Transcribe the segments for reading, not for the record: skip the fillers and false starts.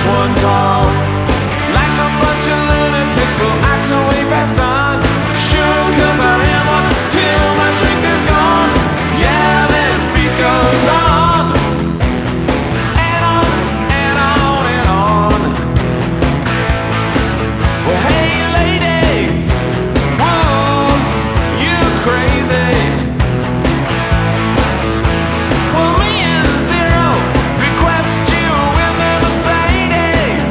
one call. Like a bunch of lunatics, we'll act till we pass on. Sure, 'cause I am up till my strength is gone. Yeah, this beat goes on and on and on and on. Well, hey ladies, whoa, you crazy. Well, me and Zero request you in the Mercedes,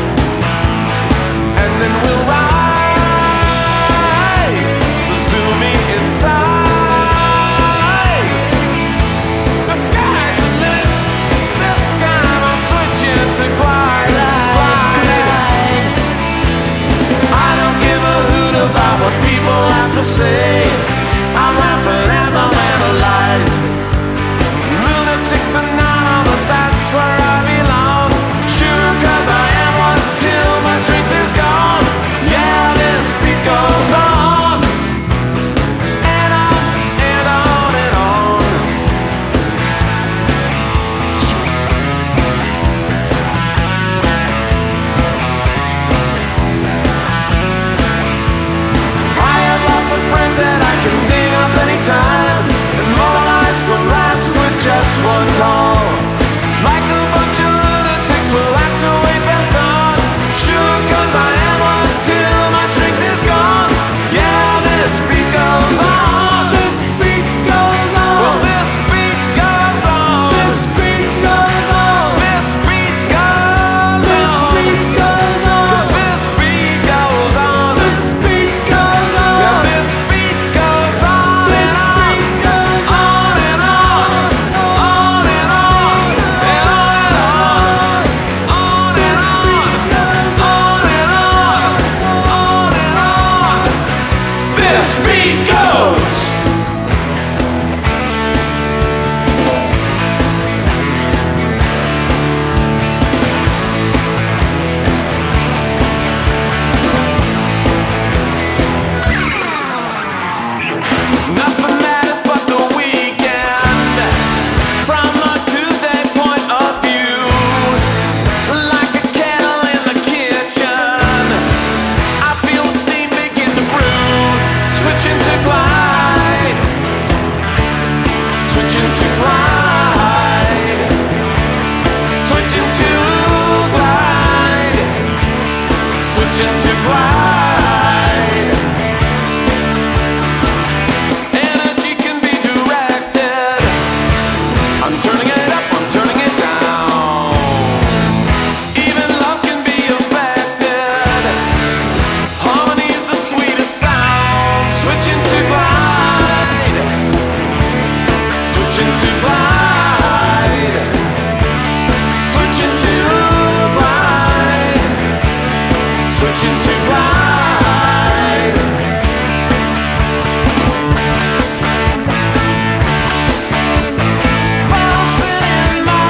and then we'll ride. So zoom me inside. The sky's the limit. This time I'm switching to glide. I don't give a hoot about what people have to say. I'm laughing as I'm analyzed. Lunatics Anonymous, that's where I belong. Sure, 'cause I am one till my strength is gone. Yeah, this beat goes on and on and on and on. I have lots of friends that I can ding up anytime, and mobilize some laughs with just one call. Like a bunch of lunatics, we'll act till we best on. Sure, 'cause I am one till my strength is gone. Yeah, this beat goes on. This beat goes on. Well, this beat goes on. This beat goes on. This beat goes on. This beat goes on. 'Cause this beat goes on. This beat goes on. Yeah, this beat goes on and on, on and on, on and on, and on and on, on and on, on and on, on and on. This beat goes. Nothing matters but the weekend from a Tuesday point of view. Like a kettle in the kitchen, I feel the steam begin to brew. Switching to glide, switching to glide, switching to glide, switching to glide. Energy can be directed. I'm turning it up, I'm turning it down. Even love can be affected. Harmony is the sweetest sound. Switching to glide, switching to glide, switching to glide, switching to glide. Bouncing in my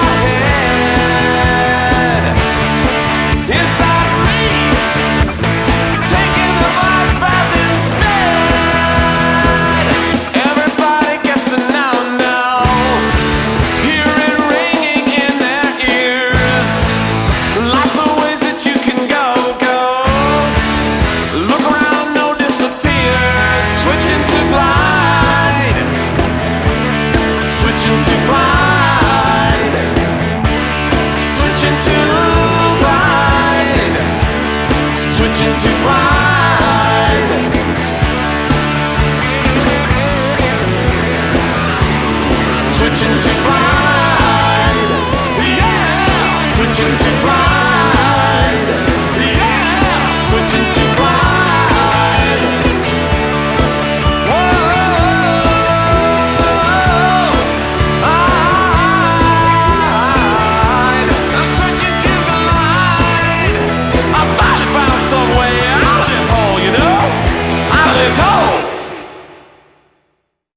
head, inside of me, taking the life path instead. Everybody gets it now, now. Hear it ringing in their ears. Lots of ways that you can go, go. Look around, no disappear. Switching to glide, switching to glide, switching to glide, switching to glide, switching to